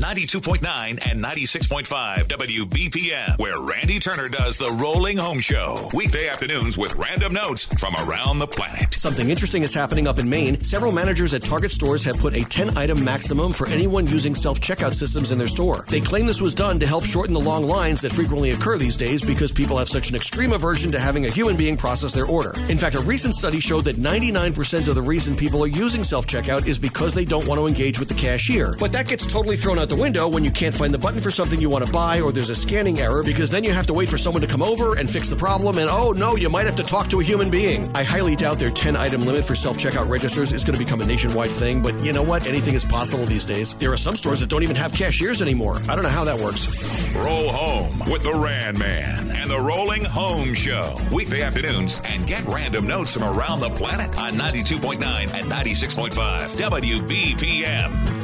92.9 and 96.5 WBPM, where Randy Turner does the Rolling Home Show. Weekday afternoons with random notes from around the planet. Something interesting is happening up in Maine. Several managers at Target stores have put a 10-item maximum for anyone using self-checkout systems in their store. They claim this was done to help shorten the long lines that frequently occur these days because people have such an extreme aversion to having a human being process their order. In fact, a recent study showed that 99% of the reason people are using self-checkout is because they don't want to engage with the cashier. But that gets totally thrown out the window when you can't find the button for something you want to buy, or there's a scanning error, because then you have to wait for someone to come over and fix the problem, and oh no, you might have to talk to a human being. I highly doubt their 10-item limit for self-checkout registers is going to become a nationwide thing, but you know what? Anything is possible these days. There are some stores that don't even have cashiers anymore. I don't know how that works. Roll home with the Ran Man and the Rolling Home Show. Weekday afternoons, and get random notes from around the planet on 92.9 and 96.5 WBPM.